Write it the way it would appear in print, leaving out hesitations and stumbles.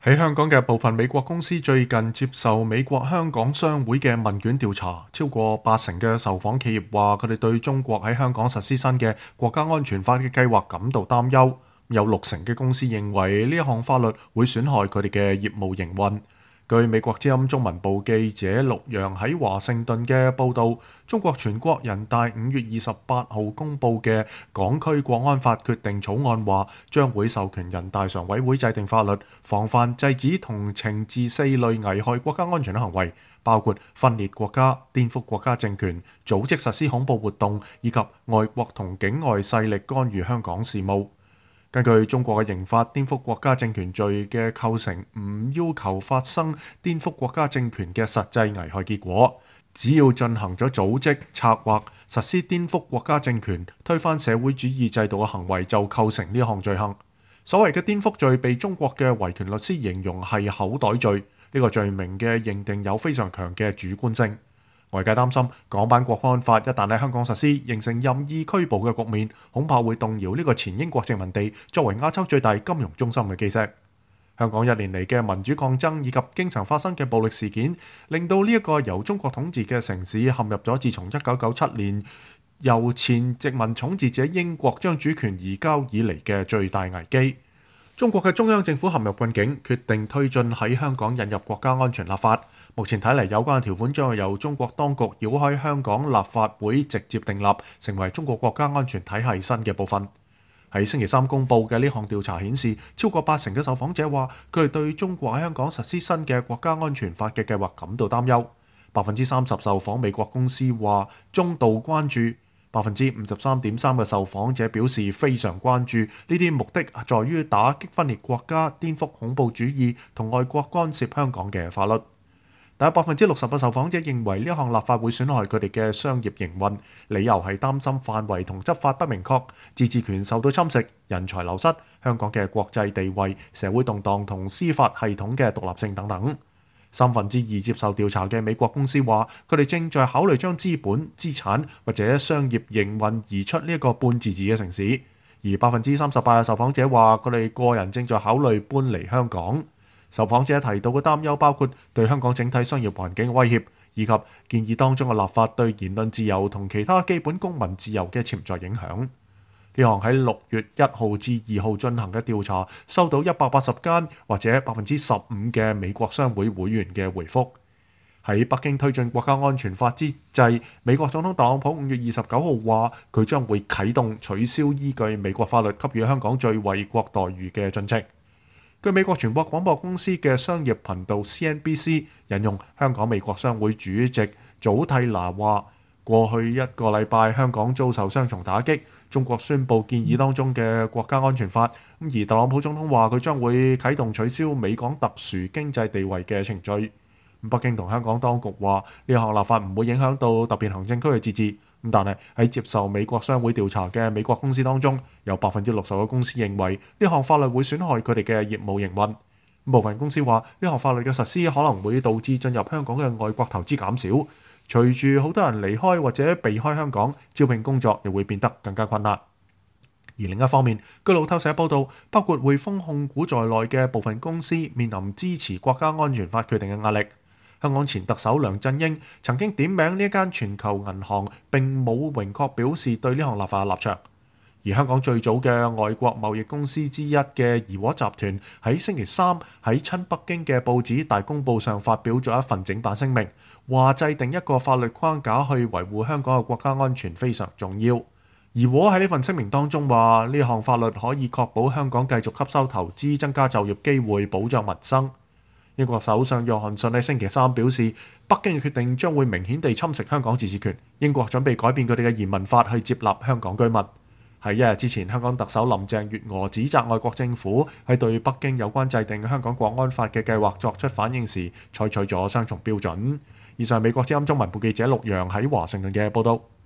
喺香港嘅部分美國公司最近接受美國香港商會嘅問卷調查，超過80%嘅受訪企業話佢哋對中國喺香港實施新嘅國家安全法嘅計劃感到擔憂。有60%嘅公司認為呢一項法律會損害佢哋嘅業務營運。據美國之音中文部記者陸洋喺華盛頓嘅報導，中國全國人大5月28號公佈嘅港區國安法決定草案話，將會授權人大常委會制定法律，防範、制止同懲治4類危害國家安全嘅行為，包括分裂國家、顛覆國家政權、組織實施恐怖活動以及外國同境外勢力干預香港事務。根據中國嘅刑法，顛覆國家政權罪嘅構成唔要求發生顛覆國家政權嘅實際危害結果，只要進行咗組織、策劃、實施顛覆國家政權、推翻社會主義制度嘅行為就構成呢項罪行。所謂嘅顛覆罪被中國嘅維權律師形容係口袋罪，呢個罪名嘅認定有非常強嘅主觀性。外界擔心港版國安法一旦喺香港實施，形成任意拘捕嘅局面，恐怕會動搖呢個前英國殖民地作為亞洲最大金融中心嘅基石。香港一年嚟嘅民主抗爭以及經常發生嘅暴力事件，令到呢一個由中國統治嘅城市陷入咗自從1997年由前殖民統治者英國將主權移交以嚟嘅最大危機。中國嘅中央政府陷入困境，決定推進喺香港引入國家安全立法。目前睇嚟，有關嘅條款將係由中國當局繞開香港立法會直接訂立，成為中國國家安全體系新嘅部分。喺星期三公佈嘅呢項調查顯示，超過80%嘅受訪者話佢哋對中國喺香港實施新嘅國家安全法嘅計劃感到擔憂。30%受訪美國公司話中度關注。53.3% 嘅受訪者表示非常關注，呢啲目的在於打擊分裂國家、顛覆恐怖主義同外國干涉香港嘅法律。但有60%嘅受訪者認為呢項立法會損害佢哋嘅商業營運，理由係擔心範圍同執法不明確、自治權受到侵蝕、人才流失、香港嘅國際地位、社會動盪同司法系統嘅獨立性等等。2/3接受調查嘅美國公司話，佢哋正在考慮將資本、資產或者商業營運移出呢一個半自治嘅城市，而38%嘅受訪者話，佢哋個人正在考慮搬離香港。受訪者提到嘅擔憂包括對香港整體商業環境嘅威脅，以及建議當中嘅立法對言論自由同其他基本公民自由嘅潛在影響。呢項喺6月1號至2號進行嘅調查，收到180間或者15%嘅美國商會會員嘅回覆。喺北京推進國家安全法之際，美國總統特朗普5月29號話佢將會啟動取消依據美國法律給予香港最惠國待遇嘅進程。據美國全國廣播公司嘅商業頻道 CNBC 引用香港美國商會主席祖蒂娜話，過去1個禮拜香港遭受雙重打擊，中國宣布建議當中嘅國家安全法，而特朗普總統話佢將會啟動取消美港特殊經濟地位嘅程序。北京同香港當局話呢項立法唔會影響到特別行政區嘅自治，但係喺接受美國商會調查嘅美國公司當中，有60%嘅公司認為呢項法律會損害佢哋嘅業務營運。部分公司話呢項法律嘅實施可能會導致進入香港嘅外國投資減少，隨住好多人離開或者避開香港，招聘工作亦會變得更加困難。而另一方面，據路透社報導，包括匯豐控股在內嘅部分公司面臨支持國家安全法決定嘅壓力。香港前特首梁振英曾經點名呢一間全球銀行並冇明確表示對呢項立法嘅立場。而香港最早嘅外國貿易公司之一嘅怡和集團喺星期三喺親北京嘅報紙《大公報》上發表咗一份整版聲明，話制定一個法律框架去維護香港嘅國家安全非常重要。怡和喺呢份聲明當中話，呢項法律可以確保香港繼續吸收投資、增加就業機會、保障民生。英國首相約翰遜喺星期三表示，北京嘅決定將會明顯地侵蝕香港自治權。英國準備改變佢哋嘅移民法去接納香港居民。喺1日之前，香港特首林鄭月娥指責外國政府喺對北京有關制定香港國安法嘅計劃作出反應時，採取咗雙重標準。以上係美國之音中文部記者陸洋喺華盛頓嘅報導。